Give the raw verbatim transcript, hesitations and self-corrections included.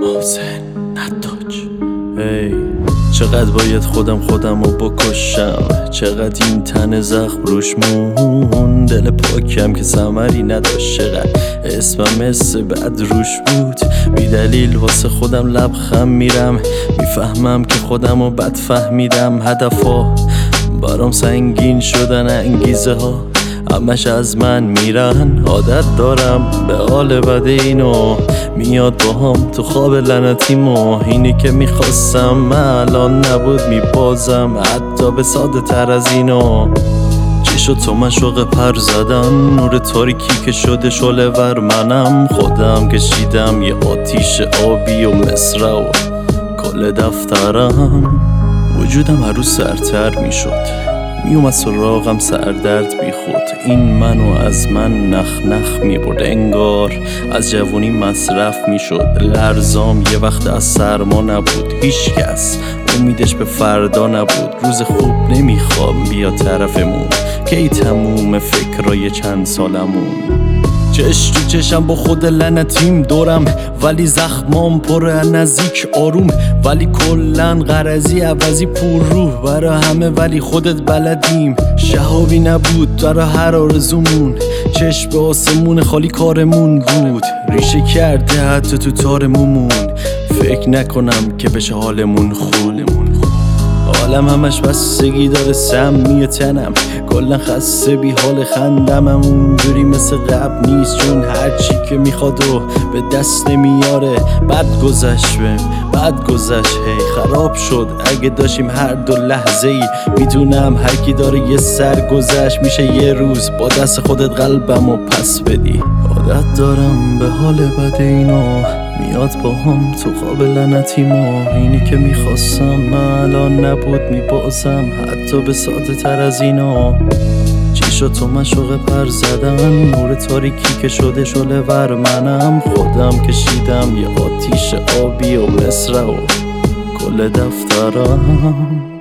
محسن نتاج. ای چقدر باید خودم خودم رو بکشم، چقدر این تن زخم روش مون، دل پاکم که ثمری نداشت، چقدر اسمم مثل بد روش بود، بی دلیل واسه خودم لبخند میرم، میفهمم که خودم رو بد فهمیدم، هدفا برام سنگین شدن، انگیزه ها همش از من میرن، عادت دارم به حال بد اینو میاد با هم تو خواب لعنتیمو، اینی که میخواستم من الان نبود میبازم، حتی به ساده تر از اینو. چی شد تو مشوق پر زدن، نور تاریکی که شده شعله ور منم، خودم کشیدم یه آتیش آبی و مصرع و کل دفترم، وجودم هر روز سرتر میشد، میومد سراغم سردرد بی خود، این منو از من نخ نخ میبرد، انگار از جوونی مصرف میشد، لرزام یه وقت از سرما نبود، هیچ کس امیدش به فردا نبود، روز خوب نمیخوام بیا طرفمون، کی تموم فکرای چند سالمون، چش تو چشم با خود لعنتیم دورم، ولی زخمام پر نزدیک آروم، ولی کلن غرضی عوضی پر روح برا همه، ولی خودت بلدیم، شهابی نبود برا هر آرزومون، چشم به آسمون خالی کارمون بود، ریشه کرده حتی تو تارمون، فکر نکنم که بشه حالمون خولمون، حالم همش بستگی داره سمیه تنم، کلن خسته بی حال خندم، اونجوری مثل قبل نیست، چون هرچی که میخواد و به دست نمیاره، بد گذشت بهم بد گذشت، هی خراب شد اگه داشتیم هر دو لحظه ای، میدونم هر کی داره یه سر گذشت، میشه یه روز با دست خودت قلبمو پس بدی، عادت دارم به حال بد اینو میاد با هم تو خواب لعنتیمو، اینی که میخواستم من الان نبود میبازم، حتی به ساده تر از اینو. چی شد تو مشوق پر زدن، نور تاریکی که شده شعله ور منم، خودم کشیدم یه آتیش آبی و مصرع و کل دفترم.